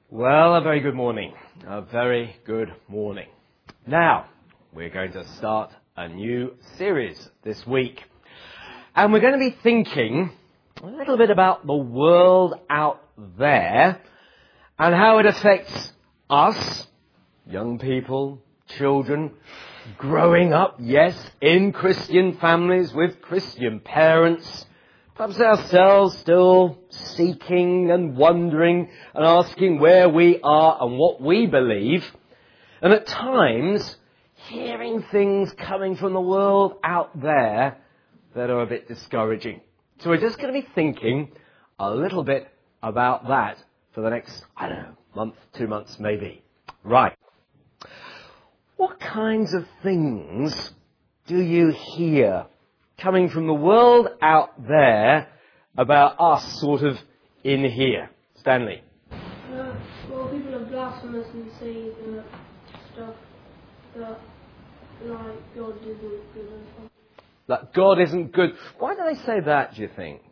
Well, a very good morning. A very good morning. Now, we're going to start a new series this week. And we're going to be thinking a little bit about the world out there and how it affects us, young people, children, growing up, yes, in Christian families with Christian parents, perhaps ourselves still seeking and wondering and asking where we are and what we believe, and at times hearing things coming from the world out there that are a bit discouraging. So we're just going to be thinking a little bit about that for the next, month, 2 months maybe. Right. What kinds of things do you hear coming from the world out there about us sort of in here? Stanley? Well, people are blasphemous and say that stuff that, like, God isn't good and stuff. That God isn't good. Why do they say that, do you think?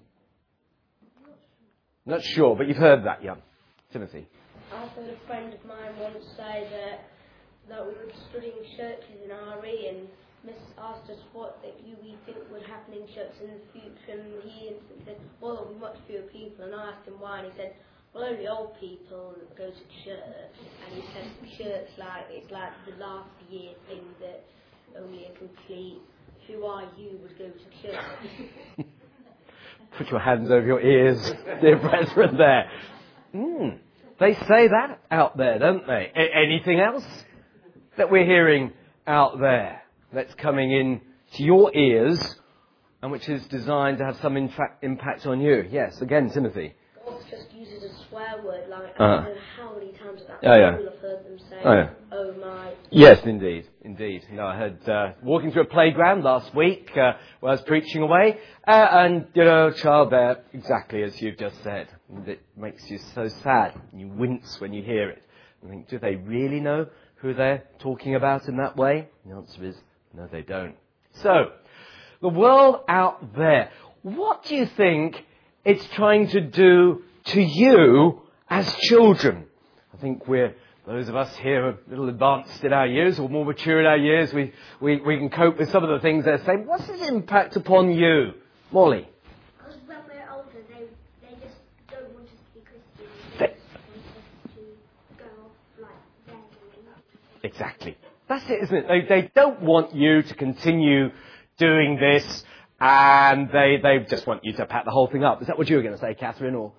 Not sure, but you've heard that, yeah. Timothy? I've heard a friend of mine once say that we were studying churches in RE and Miss asked us what we think would happen in churches in the future, and he instantly said, well, there'll be much fewer people, and I asked him why, and he said, well, only old people go to church, and he said church it's like the last year thing that only a complete who are you would go to church. Put your hands over your ears, dear brethren, there. They say that out there, don't they? Anything else that we're hearing out there that's coming in to your ears and which is designed to have some impact on you? Yes, again, Timothy. God just uses a swear word, like, I don't know how many times at that school I've heard them say, oh my. Yes, indeed. I heard, walking through a playground last week, where I was preaching away, and, a child there, exactly as you've just said. It makes you so sad. You wince when you hear it. And think, do they really know who they're talking about in that way? The answer is, no, they don't. So, the world out there, what do you think it's trying to do to you as children? I think those of us here are a little advanced in our years or more mature in our years. We can cope with some of the things they're saying. What's its impact upon you? Molly? Because when we're older, they just don't want us to be Christians. They want us to go off like they're doing. Exactly. That's it, isn't it? They don't want you to continue doing this, and they just want you to pat the whole thing up. Is that what you were going to say, Catherine? Or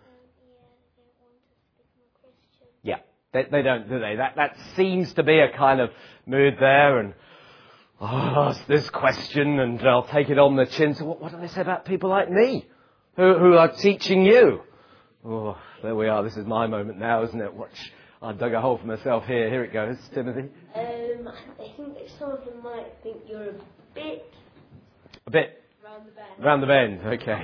yeah, they don't, do they? That seems to be a kind of mood there, and ask this question, and I'll take it on the chin. So what do they say about people like me, who are teaching you? Oh, there we are. This is my moment now, isn't it? Watch. I dug a hole for myself here. Here it goes. Timothy? I think that some of them might think you're a bit... A bit? Round the bend. Round the bend, okay.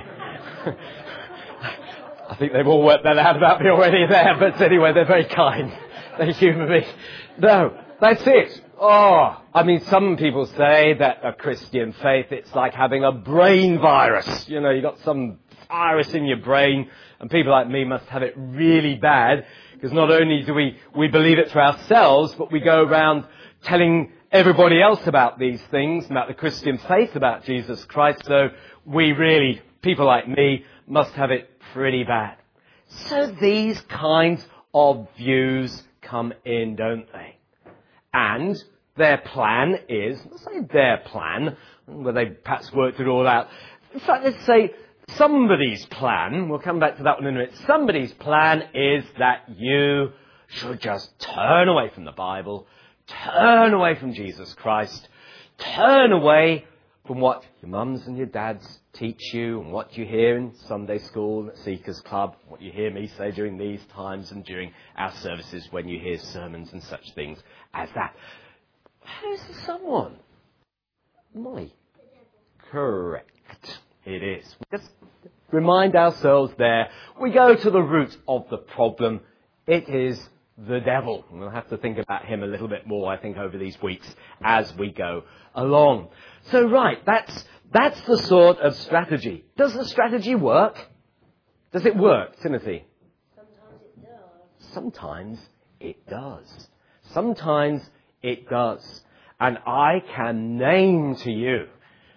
I think they've all worked that out about me already there, but anyway, they're very kind. They humour me. No, that's it. Some people say that a Christian faith, it's like having a brain virus. You've got some virus in your brain, and people like me must have it really bad, because not only do we believe it for ourselves, but we go around telling everybody else about these things, about the Christian faith, about Jesus Christ. So people like me, must have it pretty bad. So these kinds of views come in, don't they? And their plan is, let's say their plan, where they perhaps worked it all out. In fact, let's say somebody's plan, we'll come back to that one in a minute, somebody's plan is that you should just turn away from the Bible, turn away from Jesus Christ, turn away from what your mums and your dads teach you and what you hear in Sunday school and at Seekers Club, what you hear me say during these times and during our services when you hear sermons and such things as that. Who's the someone? Molly. Correct. It is. Just remind ourselves there. We go to the root of the problem. It is the devil. And we'll have to think about him a little bit more, I think, over these weeks as we go along. So, right, that's the sort of strategy. Does the strategy work? Does it work, Timothy? Sometimes it does. sometimes it does. Sometimes it does. And I can name to you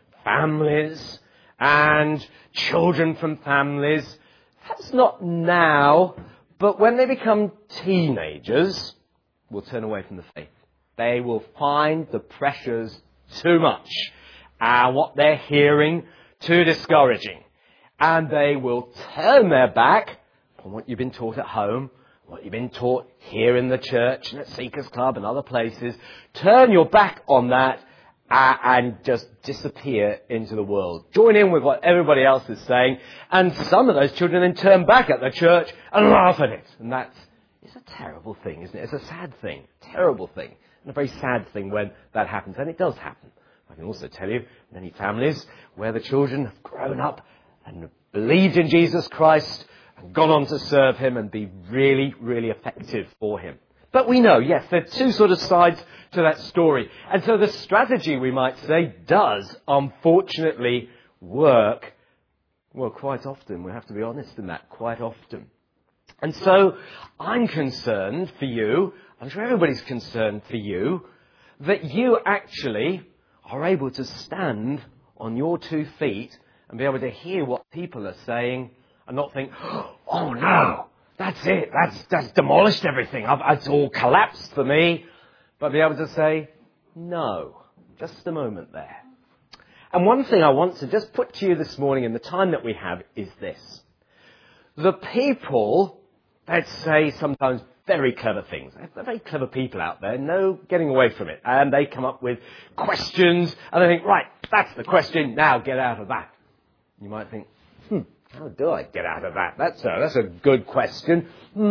families and children from families. That's not now, but when they become teenagers, will turn away from the faith. They will find the pressures too much and what they're hearing too discouraging. And they will turn their back on what you've been taught at home, what you've been taught here in the church and at Seekers Club and other places. Turn your back on that and just disappear into the world. Join in with what everybody else is saying. And some of those children then turn back at the church and laugh at it. And it's a terrible thing, isn't it? It's a sad thing, terrible thing, and a very sad thing when that happens. And it does happen. I can also tell you many families where the children have grown up and believed in Jesus Christ and gone on to serve him and be really, really effective for him. But we know, yes, there are two sort of sides to that story. And so the strategy, we might say, does unfortunately work, well, quite often. We have to be honest in that, quite often. And so I'm concerned for you, I'm sure everybody's concerned for you, that you actually are able to stand on your 2 feet and be able to hear what people are saying and not think, oh no, that's it, that's demolished everything, it's all collapsed for me, but be able to say, no, just a moment there. And one thing I want to just put to you this morning in the time that we have is this. The people that say sometimes very clever things, they're very clever people out there, no getting away from it, and they come up with questions, and they think, right, that's the question, now get out of that. You might think, how do I get out of that? That's a good question.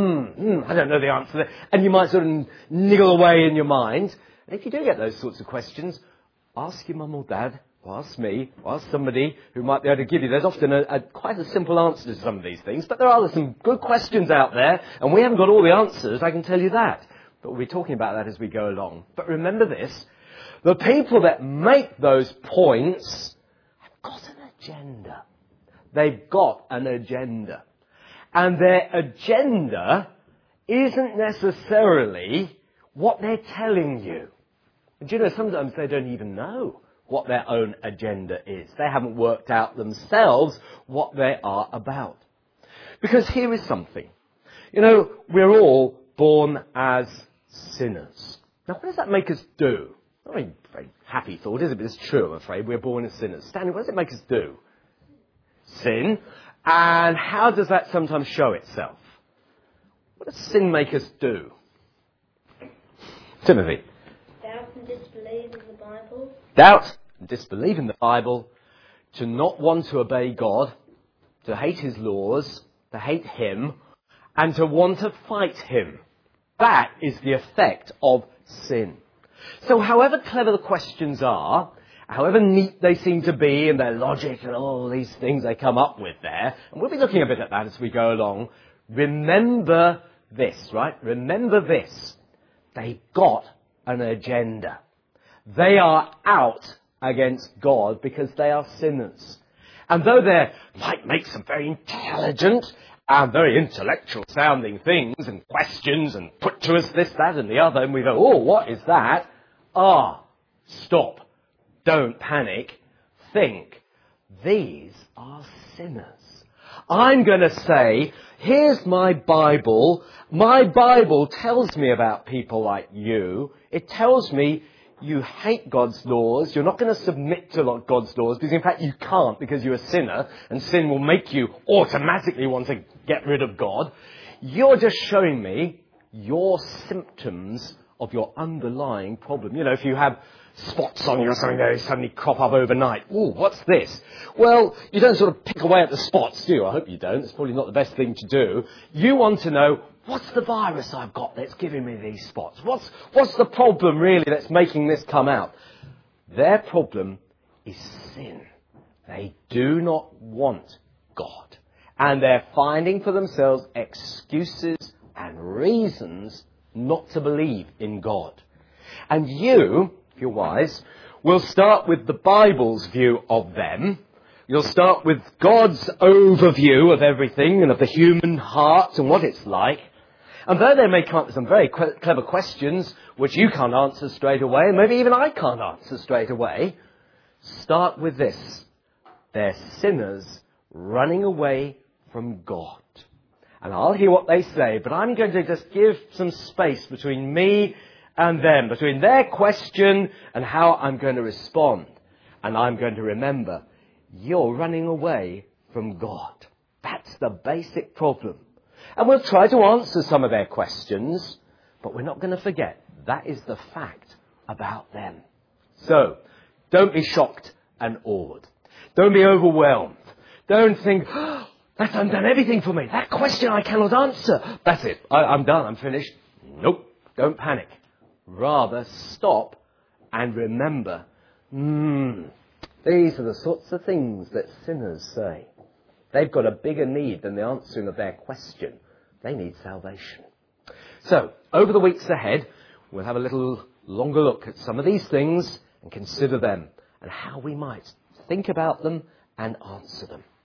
I don't know the answer to that. And you might sort of niggle away in your mind. And if you do get those sorts of questions, ask your mum or dad, or ask me, or ask somebody who might be able to give you. There's often quite a simple answer to some of these things, but there are some good questions out there, and we haven't got all the answers, I can tell you that. But we'll be talking about that as we go along. But remember this, the people that make those points have got an agenda. They've got an agenda. And their agenda isn't necessarily what they're telling you. And you know, sometimes they don't even know what their own agenda is. They haven't worked out themselves what they are about. Because here is something. You know, we're all born as sinners. Now, what does that make us do? Not a very happy thought, is it? But it's true, I'm afraid. We're born as sinners. Stanley, what does it make us do? Sin. And how does that sometimes show itself? What does sin make us do? Timothy. Doubt and disbelieve in the Bible. Doubt and disbelieve in the Bible, to not want to obey God, to hate his laws, to hate him, and to want to fight him. That is the effect of sin. So however clever the questions are, however neat they seem to be in their logic and all these things they come up with there, and we'll be looking a bit at that as we go along, remember this, right? Remember this. They've got an agenda. They are out against God because they are sinners. And though they might make some very intelligent and very intellectual sounding things and questions and put to us this, that and the other, and we go, oh, what is that? Stop. Don't panic. Think. These are sinners. I'm going to say, here's my Bible. My Bible tells me about people like you. It tells me you hate God's laws. You're not going to submit to God's laws because, in fact, you can't because you're a sinner and sin will make you automatically want to get rid of God. You're just showing me your symptoms of your underlying problem. You know, if you have spots on you or something, they suddenly crop up overnight. Ooh, what's this? Well, you don't sort of pick away at the spots, do you? I hope you don't. It's probably not the best thing to do. You want to know, what's the virus I've got that's giving me these spots? What's the problem really that's making this come out? Their problem is sin. They do not want God. And they're finding for themselves excuses and reasons not to believe in God. And you, if you're wise, will start with the Bible's view of them. You'll start with God's overview of everything and of the human heart and what it's like. And though they may come up with some very clever questions which you can't answer straight away, and maybe even I can't answer straight away, start with this. They're sinners running away from God. And I'll hear what they say, but I'm going to just give some space between me and them, between their question and how I'm going to respond. And I'm going to remember, you're running away from God. That's the basic problem. And we'll try to answer some of their questions, but we're not going to forget that is the fact about them. So, don't be shocked and awed. Don't be overwhelmed. Don't think, oh, that's undone everything for me. That question I cannot answer. That's it. I'm done. I'm finished. Nope. Don't panic. Rather, stop and remember, these are the sorts of things that sinners say. They've got a bigger need than the answering of their question. They need salvation. So, over the weeks ahead, we'll have a little longer look at some of these things and consider them and how we might think about them and answer them.